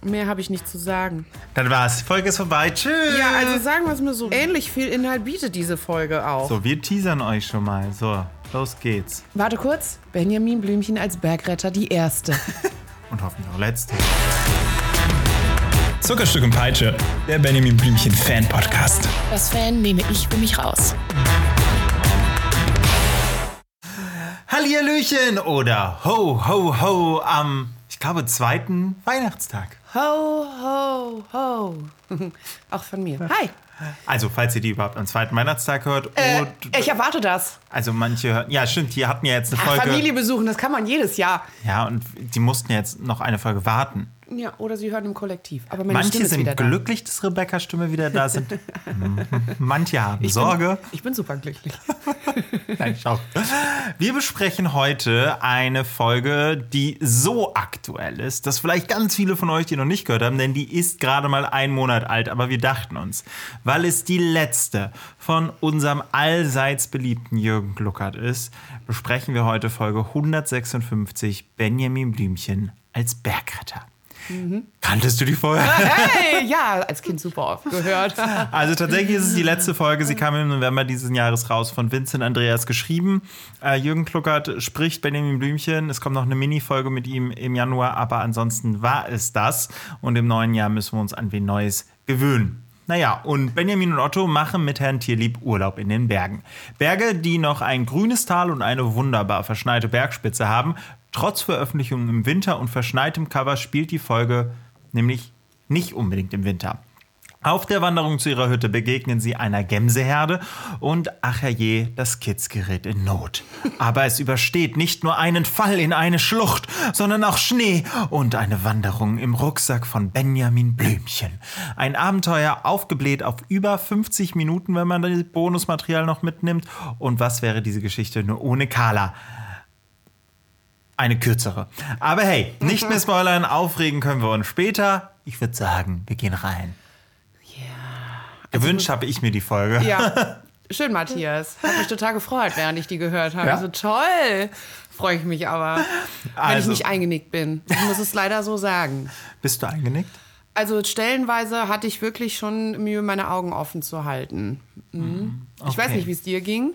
Mehr habe ich nicht zu sagen. Dann war's. Die Folge ist vorbei. Tschüss. Ja, also sagen wir es mal so. Ähnlich viel Inhalt bietet diese Folge auch. So, wir teasern euch schon mal. So, los geht's. Warte kurz. Benjamin Blümchen als Bergretter, die erste. Und hoffentlich auch letzte. Zuckerstück und Peitsche, der Benjamin Blümchen Fan-Podcast. Das Fan nehme ich für mich raus. Hallihallöchen oder ho, ho, ho am, ich glaube, 2. Weihnachtstag. Ho, ho, ho. Auch von mir. Hi. Also, falls ihr die überhaupt am 2. Weihnachtstag hört. Ich erwarte das. Also, manche hören. Ja, stimmt, die hatten ja jetzt eine Folge. Familie besuchen, das kann man jedes Jahr. Ja, und die mussten jetzt noch eine Folge warten. Ja, oder sie hören im Kollektiv. Aber meine Manche Stimme ist sind wieder glücklich, dass Rebecca's Stimme wieder da sind. Manche haben Sorge. Ich bin super glücklich. Nein, schau. Wir besprechen heute eine Folge, die so aktuell ist, dass vielleicht ganz viele von euch die noch nicht gehört haben, denn die ist gerade mal 1 Monat alt. Aber wir dachten uns, weil es die letzte von unserem allseits beliebten Jürgen Gluckert ist, besprechen wir heute Folge 156 Benjamin Blümchen als Bergretter. Kanntest du die Folge? Hey, ja, als Kind super oft gehört. Also tatsächlich ist es die letzte Folge. Sie kam im November dieses Jahres raus, von Vincent Andreas geschrieben. Jürgen Gluckert spricht Benjamin Blümchen. Es kommt noch eine Mini-Folge mit ihm im Januar, aber ansonsten war es das. Und im neuen Jahr müssen wir uns an wen Neues gewöhnen. Naja, und Benjamin und Otto machen mit Herrn Tierlieb Urlaub in den Bergen. Berge, die noch ein grünes Tal und eine wunderbar verschneite Bergspitze haben. Trotz Veröffentlichung im Winter und verschneitem Cover spielt die Folge nämlich nicht unbedingt im Winter. Auf der Wanderung zu ihrer Hütte begegnen sie einer Gämseherde und ach herrje, das Kids gerät in Not. Aber es übersteht nicht nur einen Fall in eine Schlucht, sondern auch Schnee und eine Wanderung im Rucksack von Benjamin Blümchen. Ein Abenteuer aufgebläht auf über 50 Minuten, wenn man das Bonusmaterial noch mitnimmt. Und was wäre diese Geschichte nur ohne Carla? Eine kürzere. Aber hey, nicht mehr spoilern, aufregen können wir uns später. Ich würde sagen, wir gehen rein. Gewünscht habe ich mir die Folge. Ja, schön, Matthias. Hat mich total gefreut, während ich die gehört habe. Ja? Also toll. Freue ich mich aber, wenn ich nicht eingenickt bin. Ich muss es leider so sagen. Bist du eingenickt? Also stellenweise hatte ich wirklich schon Mühe, meine Augen offen zu halten. Mhm. Okay. Ich weiß nicht, wie es dir ging.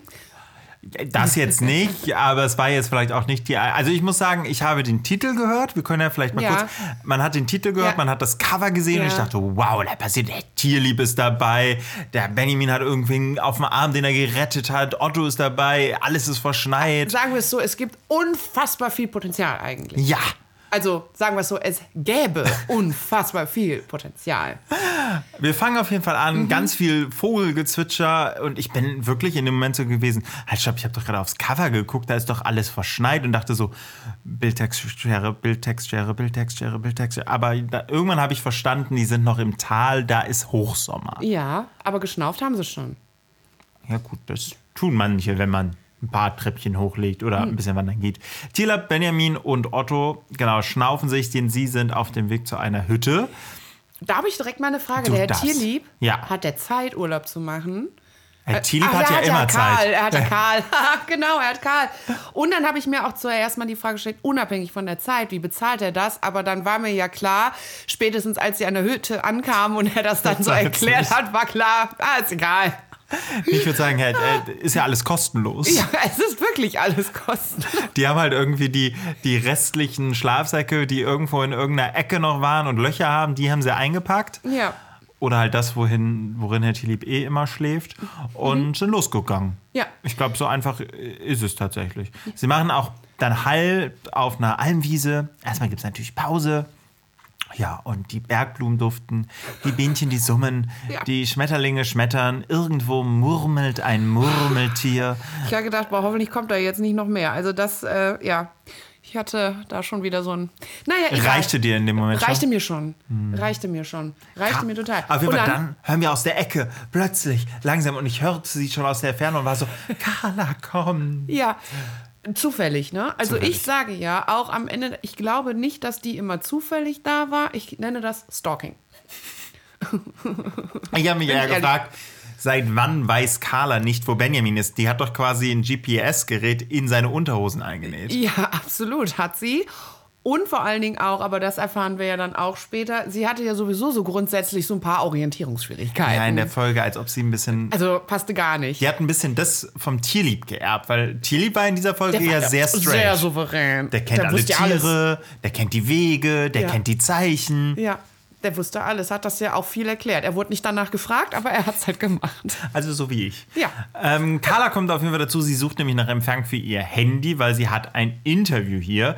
Das jetzt nicht, aber es war jetzt vielleicht auch nicht die... Also ich muss sagen, ich habe den Titel gehört. Wir können ja vielleicht mal kurz... Man hat den Titel gehört, man hat das Cover gesehen und ich dachte, wow, da passiert... Der Tierlieb ist dabei, der Benjamin hat irgendwen auf dem Arm, den er gerettet hat, Otto ist dabei, alles ist verschneit. Sagen wir es so, es gibt unfassbar viel Potenzial eigentlich. Ja. Also sagen wir es so, es gäbe unfassbar viel Potenzial. Wir fangen auf jeden Fall an, ganz viel Vogelgezwitscher und ich bin wirklich in dem Moment so gewesen, halt stopp, ich habe doch gerade aufs Cover geguckt, da ist doch alles verschneit und dachte so, Bildtextschere, Bildtextschere, Bildtextschere, Bildtextschere. Aber irgendwann habe ich verstanden, die sind noch im Tal, da ist Hochsommer. Ja, aber geschnauft haben sie schon. Ja gut, das tun manche, wenn man ein paar Treppchen hochlegt oder ein bisschen wandern geht. Tierlieb, Benjamin und Otto, genau, schnaufen sich, denn sie sind auf dem Weg zu einer Hütte. Da habe ich direkt mal eine Frage. Der Herr Tierlieb, hat der Zeit, Urlaub zu machen? Herr Tierlieb hat ja immer Zeit. Er hatte Karl. Genau, er hat Karl. Und dann habe ich mir auch zuerst mal die Frage gestellt, unabhängig von der Zeit, wie bezahlt er das? Aber dann war mir ja klar, spätestens als sie an der Hütte ankamen und er das dann so erklärt hat, war klar, ist egal. Ich würde sagen, ist ja alles kostenlos. Ja, es ist wirklich alles kostenlos. Die haben halt irgendwie die restlichen Schlafsäcke, die irgendwo in irgendeiner Ecke noch waren und Löcher haben, die haben sie eingepackt. Ja. Oder halt das, worin Herr Tierlieb immer schläft und sind losgegangen. Ja. Ich glaube, so einfach ist es tatsächlich. Sie machen auch dann Halt auf einer Almwiese. Erstmal gibt es natürlich Pause. Ja, und die Bergblumen duften, die Bienchen, die summen, die Schmetterlinge schmettern, irgendwo murmelt ein Murmeltier. Ich habe gedacht, hoffentlich kommt da jetzt nicht noch mehr. Also das, ich hatte da schon wieder so ein... Naja, egal. Reichte dir in dem Moment schon? Reichte mir schon. Reichte mir total. Auf jeden Fall, dann hören wir aus der Ecke plötzlich langsam und ich hörte sie schon aus der Ferne und war so, Carla, komm. Ja, zufällig, ne? Also ich sage ja auch am Ende, ich glaube nicht, dass die immer zufällig da war. Ich nenne das Stalking. Ich habe mich eher gefragt, seit wann weiß Carla nicht, wo Benjamin ist? Die hat doch quasi ein GPS-Gerät in seine Unterhosen eingenäht. Ja, absolut, hat sie. Und vor allen Dingen auch, aber das erfahren wir ja dann auch später, sie hatte ja sowieso so grundsätzlich so ein paar Orientierungsschwierigkeiten. Ja, in der Folge, als ob sie ein bisschen... Also passte gar nicht. Die hat ein bisschen das vom Tierlieb geerbt, weil Tierlieb war in dieser Folge Der war ja ja sehr straight. sehr souverän. Der kennt Der alle wusste ja alles. Tiere, der kennt die Wege, der Ja. kennt die Zeichen. Ja, der wusste alles, hat das ja auch viel erklärt. Er wurde nicht danach gefragt, aber er hat es halt gemacht. Also so wie ich. Ja. Carla kommt auf jeden Fall dazu, sie sucht nämlich nach Empfang für ihr Handy, weil sie hat ein Interview hier.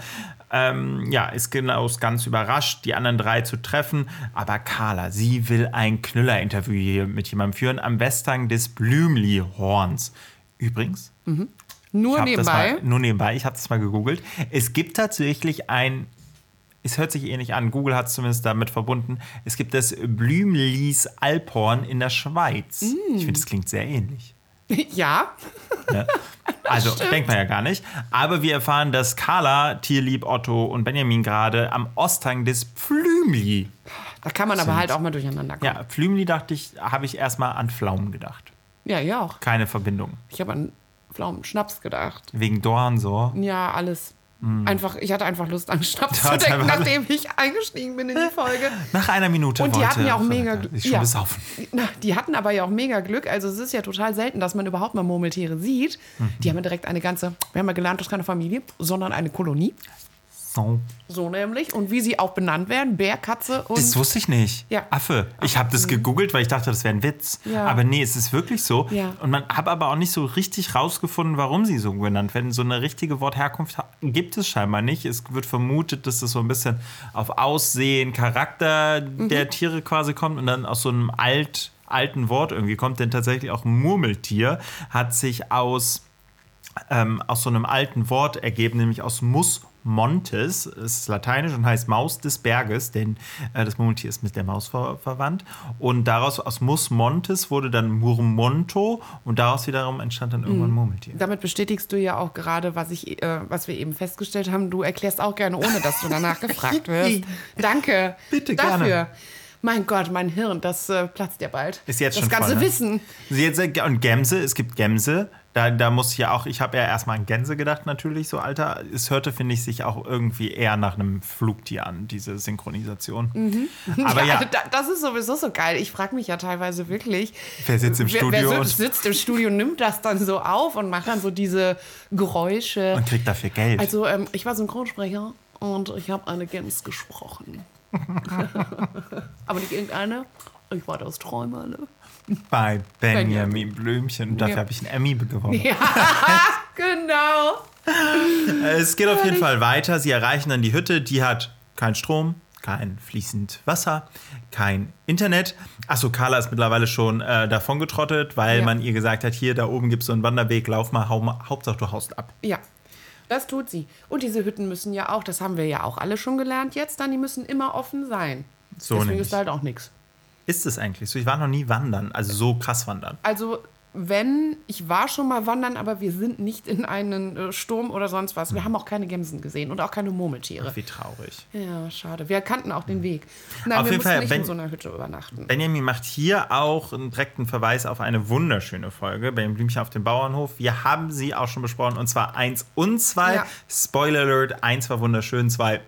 Ist ganz überrascht, die anderen 3 zu treffen. Aber Carla, sie will ein Knüller-Interview hier mit jemandem führen am Westhang des Blümli-Horns. Übrigens, Nur nebenbei. Ich habe das mal gegoogelt. Es gibt tatsächlich es hört sich ähnlich an, Google hat es zumindest damit verbunden, es gibt das Blümlis Alphorn in der Schweiz. Ich finde, das klingt sehr ähnlich. Ja. Ja. Also, denkt man ja gar nicht. Aber wir erfahren, dass Carla, Tierlieb, Otto und Benjamin gerade am Osthang des Pflümli. Da kann man aber halt auch mal durcheinander kommen. Ja, Pflümli habe ich erstmal an Pflaumen gedacht. Ja, ja auch. Keine Verbindung. Ich habe an Pflaumenschnaps gedacht. Wegen Dorn so. Ja, alles. Ich hatte einfach Lust an Schnaps Ja, zu denken, einfach- nachdem ich eingestiegen bin in die Folge. Nach einer Minute Und die hatten ja auch mega Glück. Glück. Schon Ja. besaufen. Die hatten aber ja auch mega Glück. Also es ist ja total selten, dass man überhaupt mal Murmeltiere sieht. Die haben ja direkt wir haben ja gelernt, das ist keine Familie, sondern eine Kolonie. So. So nämlich. Und wie sie auch benannt werden, Bär, Katze und... Das wusste ich nicht. Ja. Affe. Ich habe das gegoogelt, weil ich dachte, das wäre ein Witz. Ja. Aber nee, es ist wirklich so. Ja. Und man hat aber auch nicht so richtig rausgefunden, warum sie so genannt werden. So eine richtige Wortherkunft gibt es scheinbar nicht. Es wird vermutet, dass es so ein bisschen auf Aussehen, Charakter der Tiere quasi kommt und dann aus so einem alten Wort irgendwie kommt. Denn tatsächlich auch Murmeltier hat sich aus so einem alten Wort ergeben, nämlich aus Mus Montes, es ist lateinisch und heißt Maus des Berges, denn das Murmeltier ist mit der Maus verwandt. Und daraus, aus Mus Montes, wurde dann Murmonto und daraus wiederum entstand dann irgendwann Murmeltier. Damit bestätigst du ja auch gerade, was wir eben festgestellt haben. Du erklärst auch gerne, ohne dass du danach gefragt wirst. Danke. Bitte, dafür. gerne. Mein Gott, mein Hirn, das platzt ja bald. Ist jetzt das schon ganze voll, ne? Wissen. Und Gämse, es gibt Gämse. Da muss ich ja auch, ich habe ja erstmal an Gänse gedacht natürlich, so Alter. Es hörte, finde ich, sich auch irgendwie eher nach einem Flugtier an, diese Synchronisation. Aber ja, Das ist sowieso so geil. Ich frage mich ja teilweise wirklich, wer sitzt im Studio wer und sitzt im Studio, nimmt das dann so auf und macht dann so diese Geräusche. kriegt dafür Geld. Also ich war Synchronsprecher und ich habe eine Gans gesprochen. Aber nicht irgendeine. Ich war das Träumerle. Bei Benjamin Blümchen. Und dafür habe ich einen Emmy gewonnen. Ja, genau. Es geht auf jeden Fall weiter. Sie erreichen dann die Hütte. Die hat keinen Strom, kein fließend Wasser, kein Internet. Achso, Carla ist mittlerweile schon davon getrottet, weil man ihr gesagt hat, hier, da oben gibt es so einen Wanderweg, lauf mal, Hauptsache du haust ab. Ja, das tut sie. Und diese Hütten müssen ja auch, das haben wir ja auch alle schon gelernt jetzt, dann die müssen immer offen sein. So Deswegen nämlich. ist da halt auch nichts. Ist es eigentlich so? Ich war noch nie wandern, also so krass wandern. Also, ich war schon mal wandern, aber wir sind nicht in einen Sturm oder sonst was. Wir haben auch keine Gämsen gesehen und auch keine Murmeltiere. Wie traurig. Ja, schade. Wir kannten auch den Weg. Nein, Auf wir jeden mussten Fall, nicht wenn- in so einer Hütte übernachten. Benjamin macht hier auch einen direkten Verweis auf eine wunderschöne Folge, Benjamin Blümchen auf dem Bauernhof. Wir haben sie auch schon besprochen, und zwar 1 und 2. Ja. Spoiler Alert, 1 war wunderschön, 2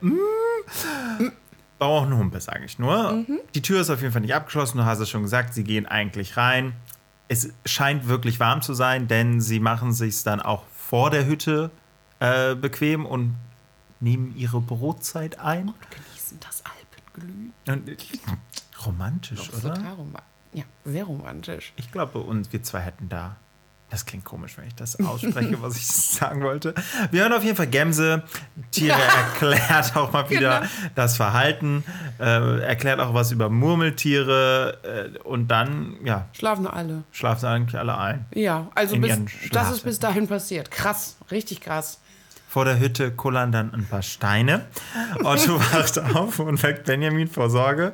Bauernhumpe, sage ich nur. Die Tür ist auf jeden Fall nicht abgeschlossen, du hast es schon gesagt, sie gehen eigentlich rein. Es scheint wirklich warm zu sein, denn sie machen sich dann auch vor der Hütte bequem und nehmen ihre Brotzeit ein. Genießen das Alpenglühen. Und, romantisch, oder? Total ja, sehr romantisch. Ich glaube, und wir zwei hätten da. Das klingt komisch, wenn ich das ausspreche, was ich sagen wollte. Wir hören auf jeden Fall Gämse. Tiere erklärt auch mal wieder das Verhalten, erklärt auch was über Murmeltiere und dann, ja, Schlafen alle. schlafen eigentlich alle ein. Ja, also In das ihren ist Schlafsäcken. bis dahin passiert. Krass, richtig krass. Vor der Hütte kullern dann ein paar Steine. Otto wacht auf und weckt Benjamin vor Sorge.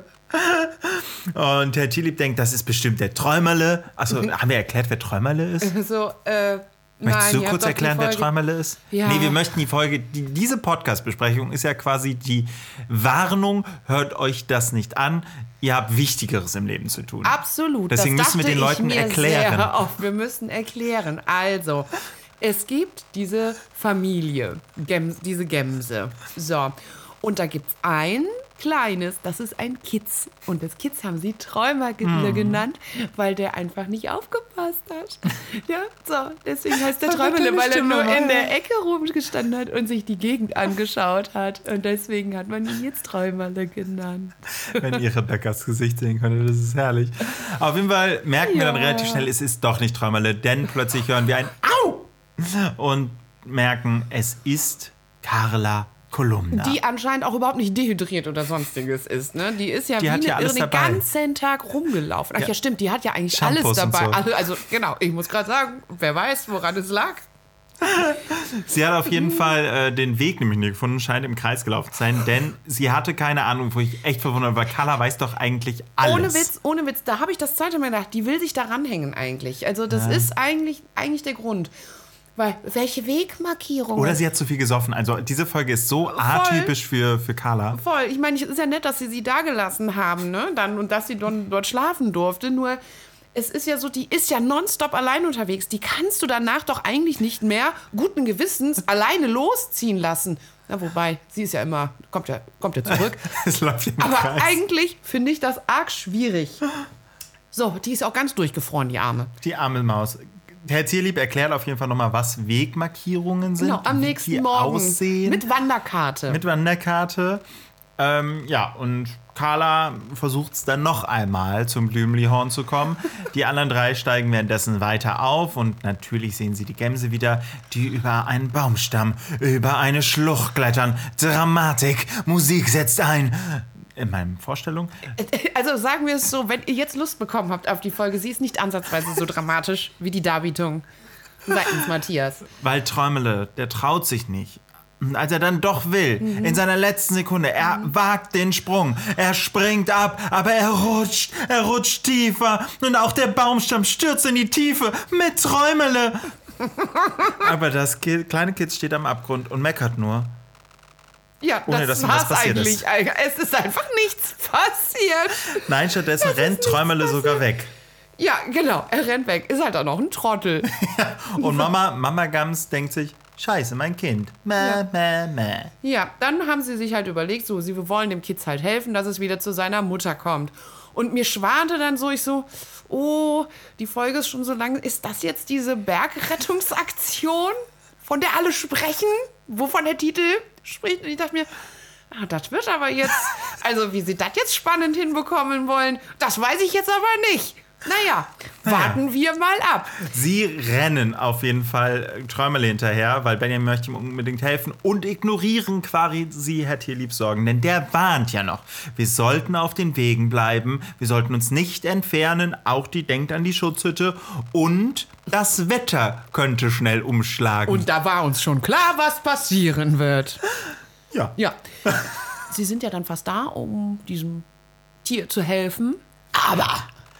Und Herr Tierlieb denkt, das ist bestimmt der Träumerle. Achso, haben wir erklärt, wer Träumerle ist? So, Möchtest du ihr habt kurz doch die erklären, wer Folge- Träumerle ist? Ja. Nee, wir möchten die Folge, diese Podcast-Besprechung ist ja quasi die Warnung, hört euch das nicht an, ihr habt Wichtigeres im Leben zu tun. Absolut. Deswegen das müssen wir den dachte ich Leuten mir erklären. Sehr oft. Wir müssen erklären. Also, es gibt diese Familie, diese Gämse. So. Und da gibt's ein kleines, das ist ein Kitz. Und das Kitz haben sie Träumerle genannt, weil der einfach nicht aufgepasst hat. Ja, so, deswegen heißt der Träumerle, weil er nur in der Ecke rumgestanden hat und sich die Gegend angeschaut hat. Und deswegen hat man ihn jetzt Träumerle genannt. Wenn ihr Rebecca's Gesicht sehen könntet, das ist herrlich. Auf jeden Fall merken wir dann relativ schnell, es ist doch nicht Träumerle, denn plötzlich hören wir ein Au! Und merken, es ist Carla Kolumna. Die anscheinend auch überhaupt nicht dehydriert oder sonstiges ist. Ne? Die ist ja Die hat ja alles den dabei. ganzen Tag rumgelaufen. Ach ja, stimmt, die hat ja eigentlich Shampoos alles dabei. und so. Also genau, ich muss gerade sagen, wer weiß, woran es lag. Sie hat auf jeden Fall den Weg nämlich nicht gefunden, scheint im Kreis gelaufen zu sein, denn sie hatte keine Ahnung, wo ich echt verwundert war. Carla weiß doch eigentlich alles. Ohne Witz, da habe ich das zweite Mal gedacht, die will sich da ranhängen eigentlich. Also das ist eigentlich der Grund. Weil, welche Wegmarkierung? Oder sie hat zu viel gesoffen. Also diese Folge ist so atypisch für Carla. Voll. Ich meine, es ist ja nett, dass sie da gelassen haben, ne? Und dass sie dort schlafen durfte. Nur, es ist ja so, die ist ja nonstop allein unterwegs. Die kannst du danach doch eigentlich nicht mehr guten Gewissens alleine losziehen lassen. Na, wobei, sie ist ja immer, kommt ja zurück. Es läuft im Aber Kreis. eigentlich finde ich das arg schwierig. So, die ist auch ganz durchgefroren, die Arme. Die arme Maus. Herr Tierlieb erklärt auf jeden Fall nochmal, was Wegmarkierungen sind. Genau, am wie nächsten die Morgen. aussehen. Mit Wanderkarte. Mit Wanderkarte. Ja, und Carla versucht es dann noch einmal zum Blümlihorn zu kommen. Die anderen drei steigen währenddessen weiter auf und natürlich sehen sie die Gämse wieder, die über einen Baumstamm, über eine Schlucht klettern. Dramatik, Musik setzt ein. In meinen Vorstellungen. Also sagen wir es so, wenn ihr jetzt Lust bekommen habt auf die Folge, sie ist nicht ansatzweise so dramatisch wie die Darbietung seitens Matthias. Weil Träumele, der traut sich nicht. Und als er dann doch will, in seiner letzten Sekunde, er wagt den Sprung, er springt ab, aber er rutscht tiefer und auch der Baumstamm stürzt in die Tiefe mit Träumele. Aber das kleine Kind steht am Abgrund und meckert nur. Ja, Ohne, das dass ihm was war's passiert eigentlich. Es ist einfach nichts passiert. Nein, stattdessen rennt Träumele sogar weg. Ja, genau, er rennt weg. Ist halt auch noch ein Trottel. Und Mama Gams denkt sich, Scheiße, mein Kind. Mäh. Ja, dann haben sie sich halt überlegt, so, sie wollen dem Kids halt helfen, dass es wieder zu seiner Mutter kommt. Und mir schwante dann so, oh, die Folge ist schon so lang. Ist das jetzt diese Bergrettungsaktion, von der alle sprechen? Wovon der Titel spricht? Und ich dachte mir, das wird aber jetzt, also wie sie das jetzt spannend hinbekommen wollen, das weiß ich jetzt aber nicht. Naja, warten wir mal ab. Sie rennen auf jeden Fall Träumele hinterher, weil Benjamin möchte ihm unbedingt helfen und ignorieren quasi Herr Tierliebs Sorgen. Denn der warnt ja noch, wir sollten auf den Wegen bleiben, wir sollten uns nicht entfernen, auch die denkt an die Schutzhütte und das Wetter könnte schnell umschlagen. Und da war uns schon klar, was passieren wird. Ja. Sie sind ja dann fast da, um diesem Tier zu helfen. Aber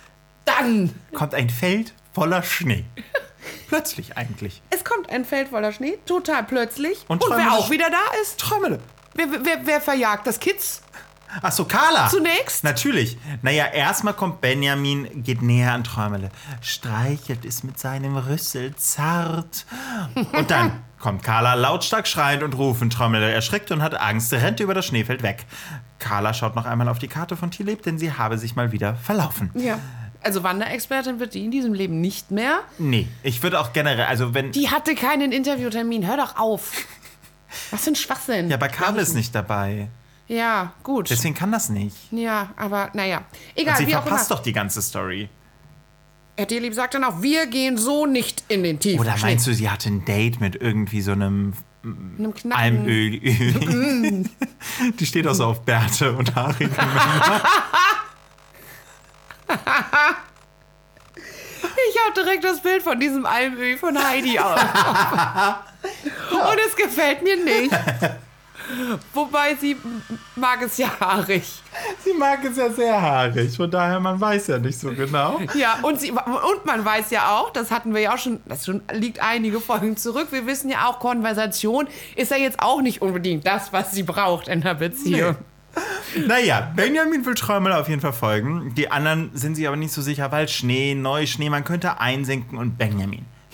dann kommt ein Feld voller Schnee. Plötzlich eigentlich. Es kommt ein Feld voller Schnee, total plötzlich. Und Träumele- wer auch wieder da ist? Träumele. Wer verjagt das Kids? Ach so, Carla. Zunächst? Natürlich. Naja, erstmal kommt Benjamin, geht näher an Träumele, streichelt es mit seinem Rüssel zart. Und dann kommt Carla lautstark schreiend und rufend. Träumele erschrickt und hat Angst, rennt über das Schneefeld weg. Carla schaut noch einmal auf die Karte von Tierlieb, denn sie habe sich mal wieder verlaufen. Ja. Also Wanderexpertin wird die in diesem Leben nicht mehr. Nee, ich würde auch generell, also wenn... Die hatte keinen Interviewtermin. Hör doch auf. Was für ein Schwachsinn. Ja, aber Carla ist nicht dabei. Ja, gut. Deswegen kann das nicht. Ja, aber naja. Und Egal, sie wie auch immer. verpasst doch die ganze Story. Herr Tierlieb sagt dann auch, wir gehen so nicht in den tiefen Oder meinst du, sie hatte ein Date mit irgendwie so einem einem Knacken. Almöl? Die steht auch so auf Bärte und haarige Männer. Ich habe direkt das Bild von diesem Almöl von Heidi auf. Und es gefällt mir nicht. Wobei sie mag es ja haarig. Sie mag es ja sehr haarig, von daher, man weiß ja nicht so genau. Ja, und man weiß ja auch, das hatten wir ja auch schon, das schon liegt einige Folgen zurück, wir wissen ja auch, Konversation ist ja jetzt auch nicht unbedingt das, was sie braucht in der Beziehung. Nee. Naja, Benjamin will Träumele auf jeden Fall folgen. Die anderen sind sich aber nicht so sicher, weil Schnee, Neuschnee, man könnte einsenken und Benjamin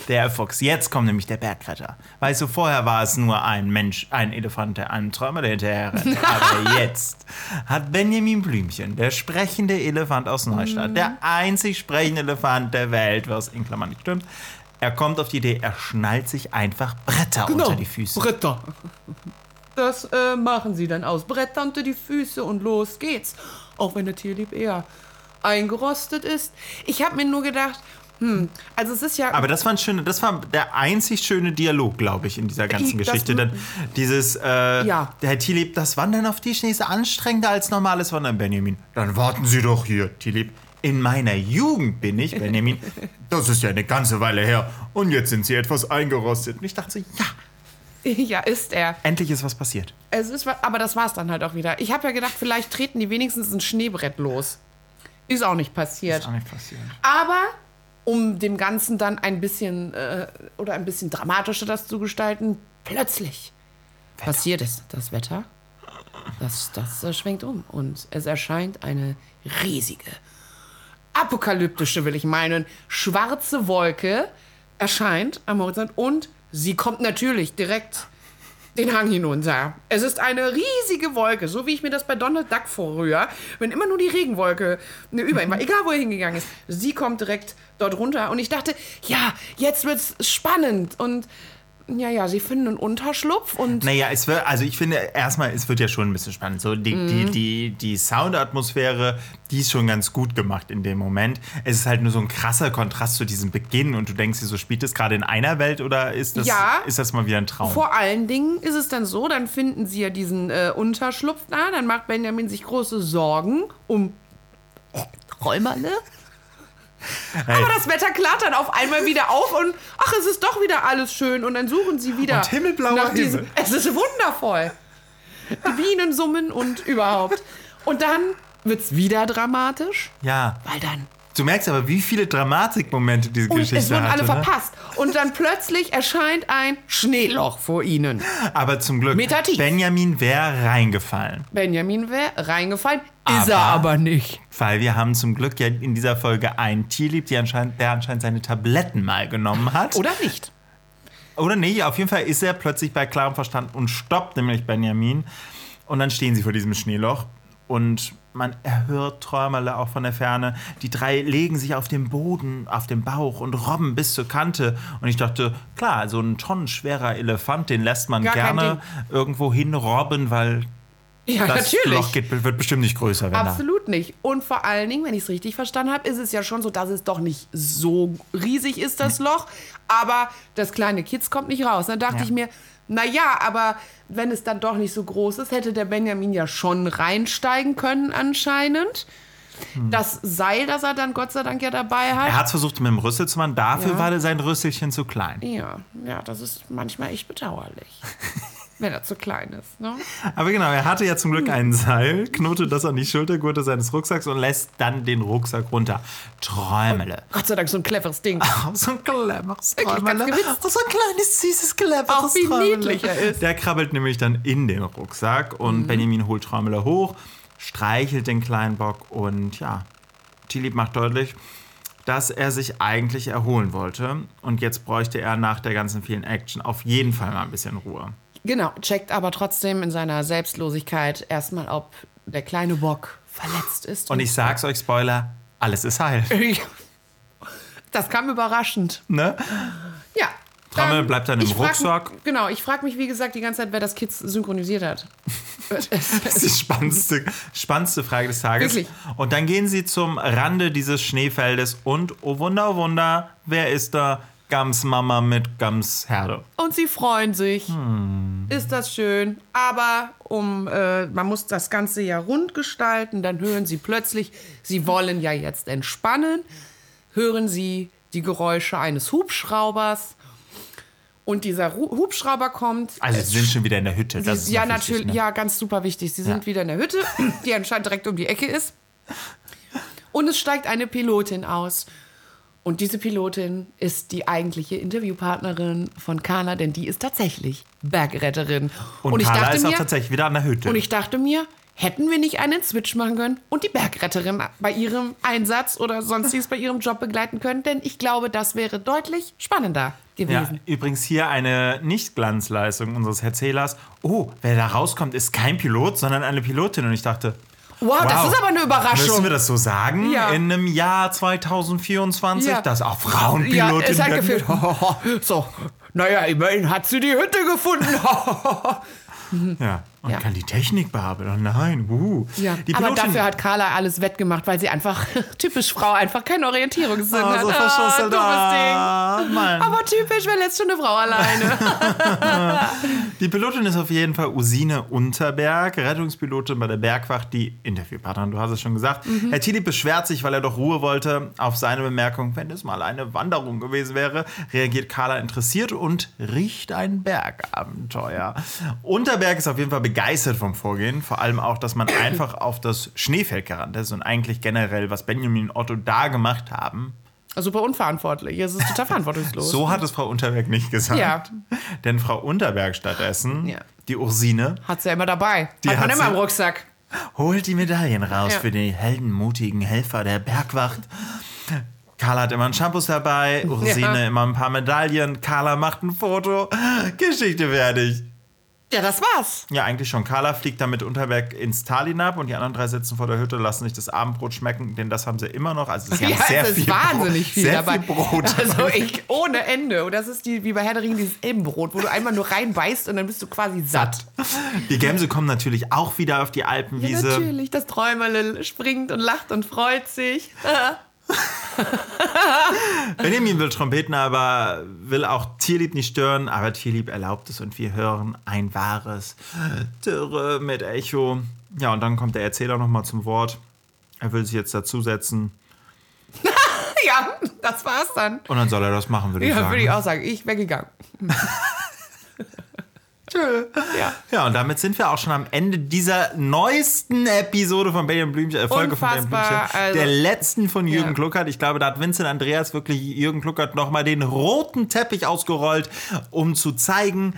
der Fuchs. Jetzt kommt nämlich der Bergretter. Weißt du, vorher war es nur ein Mensch, ein Elefant, der einem Träumer hinterher rennt. Aber jetzt hat Benjamin Blümchen, der sprechende Elefant aus Neustadt, der einzig sprechende Elefant der Welt, was in Klammern nicht stimmt, er kommt auf die Idee, er schnallt sich einfach Bretter unter die Füße. Bretter. Das machen sie dann aus. Bretter unter die Füße und los geht's. Auch wenn der Tierlieb eher eingerostet ist. Ich habe mir nur gedacht, also es ist ja... Aber das war der einzig schöne Dialog, glaube ich, in dieser ganzen Geschichte. Denn dieses, der Herr Tierlieb, das Wandern auf die Schnee ist anstrengender als normales Wandern, Benjamin. Dann warten Sie doch hier, Tierlieb. In meiner Jugend bin ich, Benjamin, das ist ja eine ganze Weile her. Und jetzt sind Sie etwas eingerostet. Und ich dachte so, ja. Ja, ist er. Endlich ist was passiert. Aber das war's dann halt auch wieder. Ich habe ja gedacht, vielleicht treten die wenigstens ein Schneebrett los. Ist auch nicht passiert. Aber um dem Ganzen dann ein bisschen dramatischer das zu gestalten, plötzlich passiert es. Das Wetter, das schwenkt um. Und es erscheint eine riesige, apokalyptische, will ich meinen, schwarze Wolke erscheint am Horizont und sie kommt natürlich direkt den Hang hinunter. Es ist eine riesige Wolke, so wie ich mir das bei Donald Duck vorrühre, wenn immer nur die Regenwolke über ihm war, egal wo er hingegangen ist. Sie kommt direkt dort runter und ich dachte, ja, jetzt wird's spannend und ja, sie finden einen Unterschlupf und... Naja, ich finde erstmal, es wird ja schon ein bisschen spannend. So die Soundatmosphäre, die ist schon ganz gut gemacht in dem Moment. Es ist halt nur so ein krasser Kontrast zu diesem Beginn und du denkst dir so, spielt das gerade in einer Welt oder ist das mal wieder ein Traum? Vor allen Dingen ist es dann so, dann finden sie ja diesen Unterschlupf da, dann macht Benjamin sich große Sorgen um Träumerle. Hey. Aber das Wetter klart dann auf einmal wieder auf und es ist doch wieder alles schön und dann suchen sie wieder und himmelblauer Himmel. Es ist wundervoll. Die Bienen summen und überhaupt. Und dann wird's wieder dramatisch. Ja. Weil dann... Du merkst aber, wie viele Dramatikmomente diese Geschichte hat. Es wurden alle verpasst. Und dann plötzlich erscheint ein Schneeloch vor ihnen. Aber zum Glück, Metertief. Benjamin wäre reingefallen. Ist er aber nicht. Weil wir haben zum Glück ja in dieser Folge einen Tierlieb, der anscheinend seine Tabletten mal genommen hat. Oder nicht. Oder nicht, auf jeden Fall ist er plötzlich bei klarem Verstand und stoppt nämlich Benjamin. Und dann stehen sie vor diesem Schneeloch. Und man erhört Träumerle auch von der Ferne. Die drei legen sich auf den Boden, auf den Bauch und robben bis zur Kante. Und ich dachte, klar, so ein tonnenschwerer Elefant, den lässt man gerne irgendwo hinrobben, weil das Loch wird bestimmt nicht größer. Absolut nicht. Und vor allen Dingen, wenn ich es richtig verstanden habe, ist es ja schon so, dass es doch nicht so riesig ist, das Loch. Aber das kleine Kitz kommt nicht raus. Dann dachte ich mir, naja, aber wenn es dann doch nicht so groß ist, hätte der Benjamin ja schon reinsteigen können anscheinend. Das Seil, das er dann Gott sei Dank ja dabei hat. Er hat es versucht mit dem Rüssel zu machen, dafür war sein Rüsselchen zu klein. Ja, das ist manchmal echt bedauerlich. Wenn er zu klein ist, ne? Aber genau, er hatte ja zum Glück ein Seil, knotet das an die Schultergurte seines Rucksacks und lässt dann den Rucksack runter. Träumerle. Gott sei Dank, so ein cleveres Ding. So ein cleveres Träumerle. So ein kleines, süßes, cleveres auch wie niedlich er ist. Der krabbelt nämlich dann in den Rucksack und Benjamin holt Träumerle hoch, streichelt den kleinen Bock und Tierlieb macht deutlich, dass er sich eigentlich erholen wollte. Und jetzt bräuchte er nach der ganzen vielen Action auf jeden Fall mal ein bisschen Ruhe. Genau, checkt aber trotzdem in seiner Selbstlosigkeit erstmal, ob der kleine Bock verletzt ist. Und ich sag's euch, Spoiler, alles ist heil. Das kam überraschend. Ne? Ja. Trommel bleibt dann im Rucksack. Ich frage mich, wie gesagt, die ganze Zeit, wer das Kids synchronisiert hat. Das ist die spannendste Frage des Tages. Wirklich? Und dann gehen sie zum Rande dieses Schneefeldes und, oh Wunder, oh Wunder, wer ist da? Gams Mama mit Gams Herde. Und sie freuen sich. Ist das schön. Aber man muss das Ganze ja rund gestalten. Dann hören sie plötzlich, sie wollen ja jetzt entspannen, hören sie die Geräusche eines Hubschraubers. Und dieser Hubschrauber kommt. Also sie sind schon wieder in der Hütte. Das ist ja, natürlich. Wichtig, ne? Ja, ganz super wichtig. Sie sind wieder in der Hütte, die anscheinend direkt um die Ecke ist. Und es steigt eine Pilotin aus. Und diese Pilotin ist die eigentliche Interviewpartnerin von Carla, denn die ist tatsächlich Bergretterin. Und Carla ist auch tatsächlich wieder an der Hütte. Und ich dachte mir, hätten wir nicht einen Switch machen können und die Bergretterin bei ihrem Einsatz oder sonstiges bei ihrem Job begleiten können? Denn ich glaube, das wäre deutlich spannender gewesen. Ja, übrigens hier eine Nicht-Glanzleistung unseres Erzählers. Oh, wer da rauskommt, ist kein Pilot, sondern eine Pilotin. Und ich dachte, Wow, das ist aber eine Überraschung. Müssen wir das so sagen? Ja. In einem Jahr 2024, Ja. dass auch Frauenpilotinnen... Ja, es hat gefehlt. So, naja, immerhin hat sie die Hütte gefunden. Ja, und Ja. kann die Technik bearbeiten. Oh nein, Ja. Die Aber Pilotin, dafür hat Carla alles wettgemacht, weil sie einfach, typisch Frau, einfach keine Orientierungssinn hat. so verschlüsselt. dummes Ding. Mann. Aber typisch, wer lässt schon eine Frau alleine? Die Pilotin ist auf jeden Fall Usine Unterberg, Rettungspilotin bei der Bergwacht, die Interviewpartnerin, du hast es schon gesagt. Herr Thiele beschwert sich, weil er doch Ruhe wollte. Auf seine Bemerkung, wenn es mal eine Wanderung gewesen wäre, reagiert Carla interessiert und riecht ein Bergabenteuer. Unterberg ist auf jeden Fall begeistert vom Vorgehen, vor allem auch, dass man einfach auf das Schneefeld gerannt ist und eigentlich generell, was Benjamin und Otto da gemacht haben. Super unverantwortlich. Es ist total verantwortungslos. So hat es Frau Unterberg nicht gesagt. Ja. Denn Frau Unterberg stattdessen, Ja. die Ursine, Hat sie ja immer dabei. Die Hat man hat immer sie- im Rucksack. holt die Medaillen raus Ja. für die heldenmutigen Helfer der Bergwacht. Carla hat immer einen Shampoo dabei, Ursine Ja. immer ein paar Medaillen, Carla macht ein Foto, Geschichte fertig. Ja, das war's. Ja, eigentlich schon. Carla fliegt dann mit Unterberg ins Tal hinab und die anderen 3 sitzen vor der Hütte, lassen sich das Abendbrot schmecken, denn das haben sie immer noch. Also sie haben sehr es ist viel wahnsinnig Brot, viel sehr dabei. viel Brot. Also ohne Ende. Und das ist wie bei Herr der Ringe, dieses Elbenbrot, wo du einmal nur reinbeißt und dann bist du quasi satt. Die Gämse kommen natürlich auch wieder auf die Ja, Alpenwiese. natürlich. Das Träumerle springt und lacht und freut sich. Benjamin will trompeten, aber will auch Tierlieb nicht stören. Aber Tierlieb erlaubt es und wir hören ein wahres Dürre mit Echo. Ja, und dann kommt der Erzähler nochmal zum Wort. Er will sich jetzt dazusetzen. Ja, das war's dann. Und dann soll er das machen, würde ich Ja, sagen. würde ich auch sagen. Ich wäre gegangen. Tschö. Ja. Ja, und damit sind wir auch schon am Ende dieser neuesten Episode von Benjamin Blümchen, Folge von Benjamin Unfassbar, Blümchen, also- der letzten von Jürgen Ja. Kluckert. Ich glaube, da hat Vincent Andreas wirklich Jürgen Kluckert nochmal den roten Teppich ausgerollt, um zu zeigen,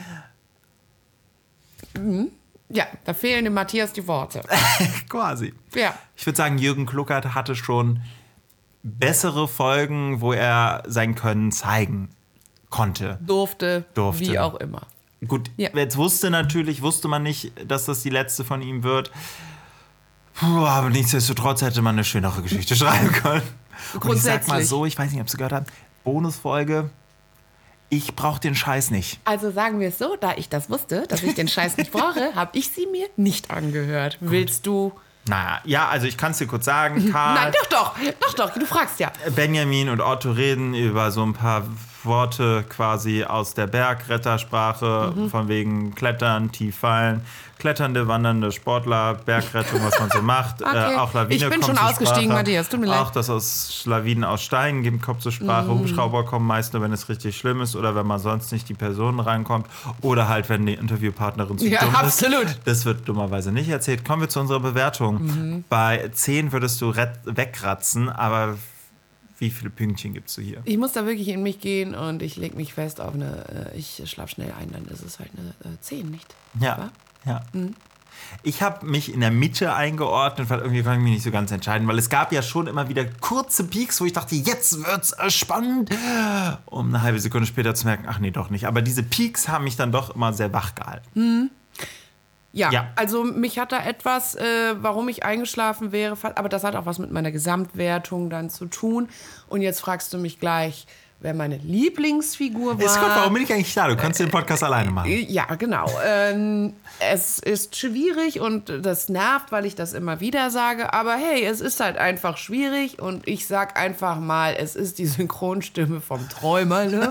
Ja, da fehlen dem Matthias die Worte. quasi. Ja. Ich würde sagen, Jürgen Kluckert hatte schon bessere Folgen, wo er sein Können zeigen konnte. Durfte. Wie auch immer. Gut, Ja. jetzt wusste man nicht, dass das die letzte von ihm wird. Puh, aber nichtsdestotrotz hätte man eine schönere Geschichte schreiben können. Und ich sag mal Grundsätzlich. so, ich weiß nicht, ob Sie gehört haben, Bonusfolge, ich brauche den Scheiß nicht. Also sagen wir es so, da ich das wusste, dass ich den Scheiß nicht brauche, habe ich sie mir nicht angehört. Willst du? Naja, ja, also ich kann es dir kurz sagen, Karl, Nein, doch, du fragst ja. Benjamin und Otto reden über so ein paar Worte quasi aus der Bergrettersprache, von wegen Klettern, tief fallen, kletternde, wandernde Sportler, Bergrettung, was man so macht. Okay. Auch Lawine Ich bin kommt schon zur ausgestiegen, Sprache. Matthias, tut mir leid. Auch das aus Lawinen aus Steinen gibt, kommt zur Sprache. Hubschrauber kommen meist nur, wenn es richtig schlimm ist oder wenn man sonst nicht die Person reinkommt oder halt, wenn die Interviewpartnerin zu Ja, dumm absolut. ist. Das wird dummerweise nicht erzählt. Kommen wir zu unserer Bewertung. Bei 10 würdest du wegratzen, aber wie viele Pünktchen gibst du hier? Ich muss da wirklich in mich gehen und ich lege mich fest auf ich schlaf schnell ein, dann ist es halt eine 10, nicht? Ja, Wahr? ja. Ich habe mich in der Mitte eingeordnet, weil irgendwie konnte ich mich nicht so ganz entscheiden, weil es gab ja schon immer wieder kurze Peaks, wo ich dachte, jetzt wird's spannend, um eine halbe Sekunde später zu merken, ach nee, doch nicht. Aber diese Peaks haben mich dann doch immer sehr wach gehalten. Ja, Ja. also mich hat da etwas, warum ich eingeschlafen wäre, aber das hat auch was mit meiner Gesamtwertung dann zu tun. Und jetzt fragst du mich gleich, wer meine Lieblingsfigur war. Ist gut, warum bin ich eigentlich da? Du kannst den Podcast alleine machen. Ja, genau. Es ist schwierig und das nervt, weil ich das immer wieder sage. Aber hey, es ist halt einfach schwierig und ich sag einfach mal, es ist die Synchronstimme vom Träumerle.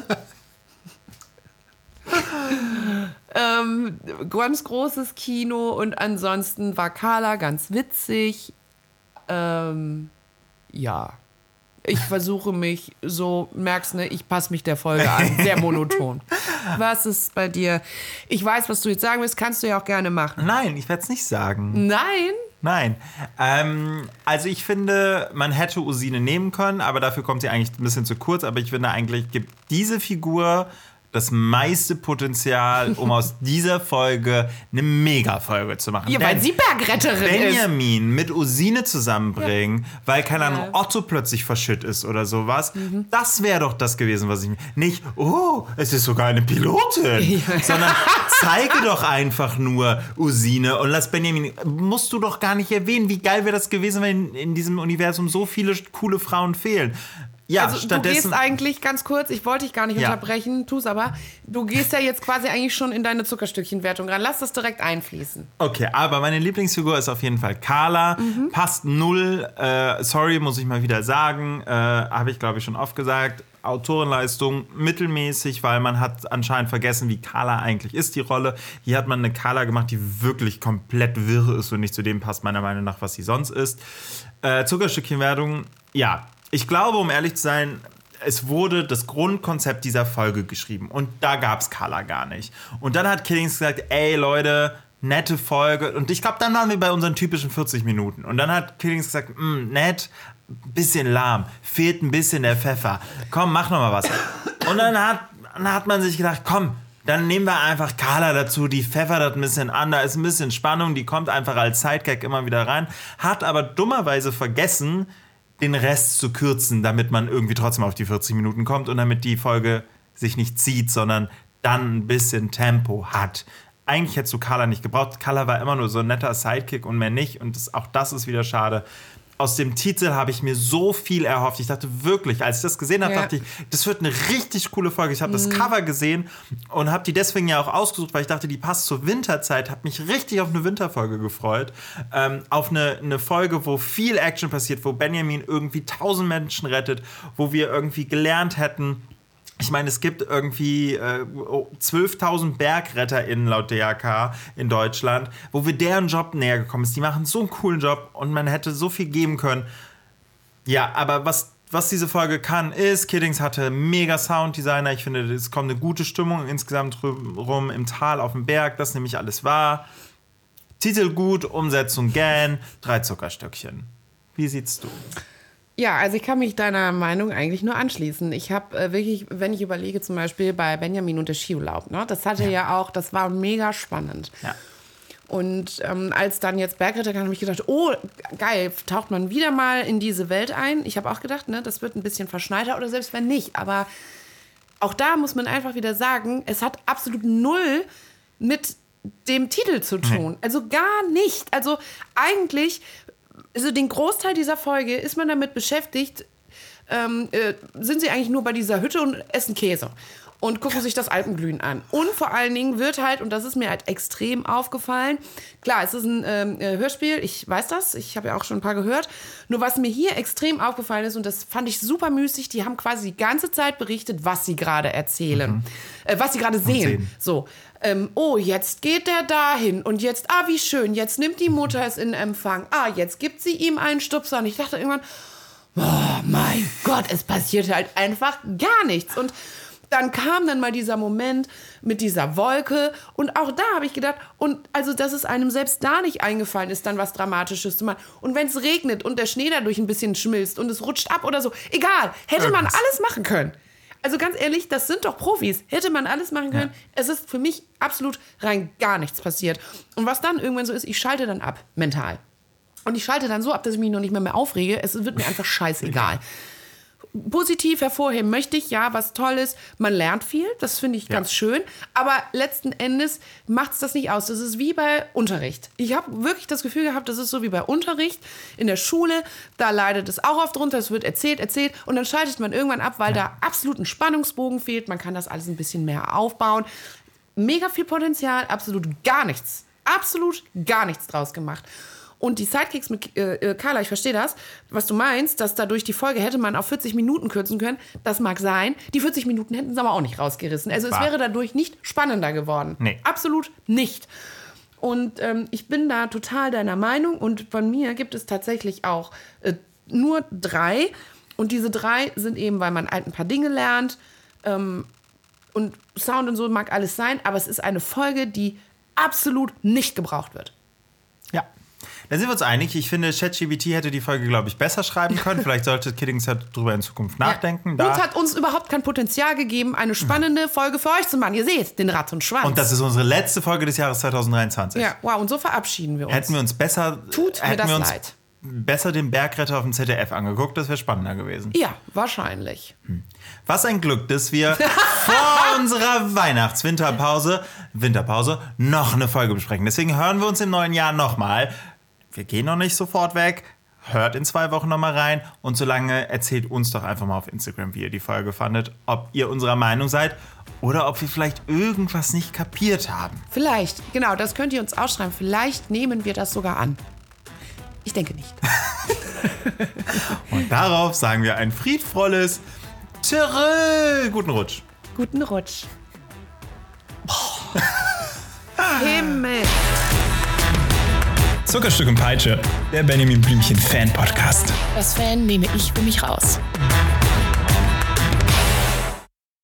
Ganz großes Kino und ansonsten war Carla ganz witzig. Ja. Ich versuche mich so, merkst ne, ich passe mich der Folge an, sehr monoton. Was ist bei dir? Ich weiß, was du jetzt sagen willst, kannst du ja auch gerne machen. Nein, ich werde es nicht sagen. Nein? Nein. Also ich finde, man hätte Usine nehmen können, aber dafür kommt sie eigentlich ein bisschen zu kurz. Aber ich finde eigentlich, gibt diese Figur das meiste Potenzial, um aus dieser Folge eine Mega-Folge zu machen. Ja, weil sie Bergretterin Benjamin mit Usine zusammenbringen, weil, keine Ahnung, Otto plötzlich verschütt ist oder sowas. Das wäre doch das gewesen, was ich... Nicht, oh, es ist sogar eine Pilotin, sondern zeige doch einfach nur Usine und lass Benjamin... Musst du doch gar nicht erwähnen, wie geil wäre das gewesen, wenn in diesem Universum so viele coole Frauen fehlen. Ja, also stattdessen, du gehst eigentlich, ganz kurz, ich wollte dich gar nicht unterbrechen, tu's aber, du gehst ja jetzt quasi eigentlich schon in deine Zuckerstückchenwertung ran. Lass das direkt einfließen. Okay, aber meine Lieblingsfigur ist auf jeden Fall Carla. Passt null. Sorry, muss ich mal wieder sagen. Habe ich, glaube ich, schon oft gesagt. Autorenleistung mittelmäßig, weil man hat anscheinend vergessen, wie Carla eigentlich ist, die Rolle. Hier hat man eine Carla gemacht, die wirklich komplett wirr ist und nicht zu dem passt, meiner Meinung nach, was sie sonst ist. Zuckerstückchenwertung, ja. Ich glaube, um ehrlich zu sein, es wurde das Grundkonzept dieser Folge geschrieben und da gab es Carla gar nicht. Und dann hat Killings gesagt, ey Leute, nette Folge. Und ich glaube, dann waren wir bei unseren typischen 40 Minuten. Und dann hat Killings gesagt, nett, bisschen lahm, fehlt ein bisschen der Pfeffer. Komm, mach noch mal was. Und dann hat man sich gedacht, komm, dann nehmen wir einfach Carla dazu, die pfeffert das ein bisschen an, da ist ein bisschen Spannung, die kommt einfach als Sidekick immer wieder rein, hat aber dummerweise vergessen, den Rest zu kürzen, damit man irgendwie trotzdem auf die 40 Minuten kommt und damit die Folge sich nicht zieht, sondern dann ein bisschen Tempo hat. Eigentlich hättest du Carla nicht gebraucht. Carla war immer nur so ein netter Sidekick und mehr nicht. Und auch das ist wieder schade. Aus dem Titel habe ich mir so viel erhofft. Ich dachte wirklich, als ich das gesehen habe, dachte ich, das wird eine richtig coole Folge. Ich habe das Cover gesehen und habe die deswegen ja auch ausgesucht, weil ich dachte, die passt zur Winterzeit. Habe mich richtig auf eine Winterfolge gefreut. Auf eine Folge, wo viel Action passiert, wo Benjamin irgendwie 1000 Menschen rettet, wo wir irgendwie gelernt hätten. Ich meine, es gibt irgendwie 12.000 BergretterInnen laut DRK in Deutschland, wo wir deren Job näher gekommen ist. Die machen so einen coolen Job und man hätte so viel geben können. Ja, aber was diese Folge kann, ist, Kiddings hatte mega Sounddesigner. Ich finde, es kommt eine gute Stimmung insgesamt rum im Tal auf dem Berg. Das nämlich alles wahr. Titel gut, Umsetzung gern, 3 Zuckerstöckchen. Wie siehst du? Ja, also ich kann mich deiner Meinung eigentlich nur anschließen. Ich habe wirklich, wenn ich überlege, zum Beispiel bei Benjamin und der Skiurlaub, ne, das hatte ja auch, das war mega spannend. Ja. Und als dann jetzt Bergretter kam, habe ich gedacht, oh, geil, taucht man wieder mal in diese Welt ein. Ich habe auch gedacht, ne, das wird ein bisschen verschneiter oder selbst wenn nicht. Aber auch da muss man einfach wieder sagen, es hat absolut null mit dem Titel zu tun. Nee. Also gar nicht. Also eigentlich... Also den Großteil dieser Folge ist man damit beschäftigt, sind sie eigentlich nur bei dieser Hütte und essen Käse und gucken sich das Alpenglühen an. Und vor allen Dingen wird halt, und das ist mir halt extrem aufgefallen, klar, es ist ein Hörspiel, ich weiß das, ich habe ja auch schon ein paar gehört, nur was mir hier extrem aufgefallen ist, und das fand ich super müßig, die haben quasi die ganze Zeit berichtet, was sie gerade erzählen, was sie gerade sehen. So. Oh, jetzt geht der dahin und jetzt, wie schön, jetzt nimmt die Mutter es in Empfang. Jetzt gibt sie ihm einen Stupser. Und ich dachte irgendwann, oh mein Gott, es passiert halt einfach gar nichts. Und dann kam dann mal dieser Moment mit dieser Wolke und auch da habe ich gedacht, und also, dass es einem selbst da nicht eingefallen ist, dann was Dramatisches zu machen. Und wenn es regnet und der Schnee dadurch ein bisschen schmilzt und es rutscht ab oder so, egal, hätte man alles machen können. Also ganz ehrlich, das sind doch Profis. Hätte man alles machen können. Ja. Es ist für mich absolut rein gar nichts passiert. Und was dann irgendwann so ist, ich schalte dann ab, mental. Und ich schalte dann so ab, dass ich mich noch nicht mehr aufrege. Es wird mir einfach scheißegal. Positiv hervorheben möchte ich, ja, was toll ist, man lernt viel, das finde ich ganz schön, aber letzten Endes macht es das nicht aus. Das ist wie bei Unterricht. Ich habe wirklich das Gefühl gehabt, das ist so wie bei Unterricht in der Schule, da leidet es auch oft drunter, es wird erzählt und dann schaltet man irgendwann ab, weil da absolut ein Spannungsbogen fehlt, man kann das alles ein bisschen mehr aufbauen. Mega viel Potenzial, absolut gar nichts draus gemacht. Und die Sidekicks mit Carla, ich verstehe das, was du meinst, dass dadurch die Folge hätte man auf 40 Minuten kürzen können. Das mag sein. Die 40 Minuten hätten es aber auch nicht rausgerissen. Also es wäre dadurch nicht spannender geworden. Nee. Absolut nicht. Und ich bin da total deiner Meinung. Und von mir gibt es tatsächlich auch nur 3. Und diese 3 sind eben, weil man halt ein paar Dinge lernt. Und Sound und so mag alles sein. Aber es ist eine Folge, die absolut nicht gebraucht wird. Ja. Dann sind wir uns einig. Ich finde, ChatGPT hätte die Folge, glaube ich, besser schreiben können. Vielleicht sollte Kiddings darüber in Zukunft nachdenken. Ja. Und hat uns überhaupt kein Potenzial gegeben, eine spannende Folge für euch zu machen. Ihr seht, den Rat und Schwanz. Und das ist unsere letzte Folge des Jahres 2023. Ja, wow, und so verabschieden wir uns. Hätten wir uns besser... Tut mir das leid. Besser den Bergretter auf dem ZDF angeguckt, das wäre spannender gewesen. Ja, wahrscheinlich. Was ein Glück, dass wir vor unserer Winterpause noch eine Folge besprechen. Deswegen hören wir uns im neuen Jahr nochmal. Wir gehen noch nicht sofort weg. Hört in 2 Wochen nochmal rein. Und solange erzählt uns doch einfach mal auf Instagram, wie ihr die Folge fandet. Ob ihr unserer Meinung seid oder ob wir vielleicht irgendwas nicht kapiert haben. Vielleicht, genau, das könnt ihr uns ausschreiben. Vielleicht nehmen wir das sogar an. Ich denke nicht. Und darauf sagen wir ein friedvolles Tschüss. Guten Rutsch. Guten Rutsch. Himmel. Zuckerstück und Peitsche, der Benjamin Blümchen Fan Podcast. Das Fan nehme ich für mich raus.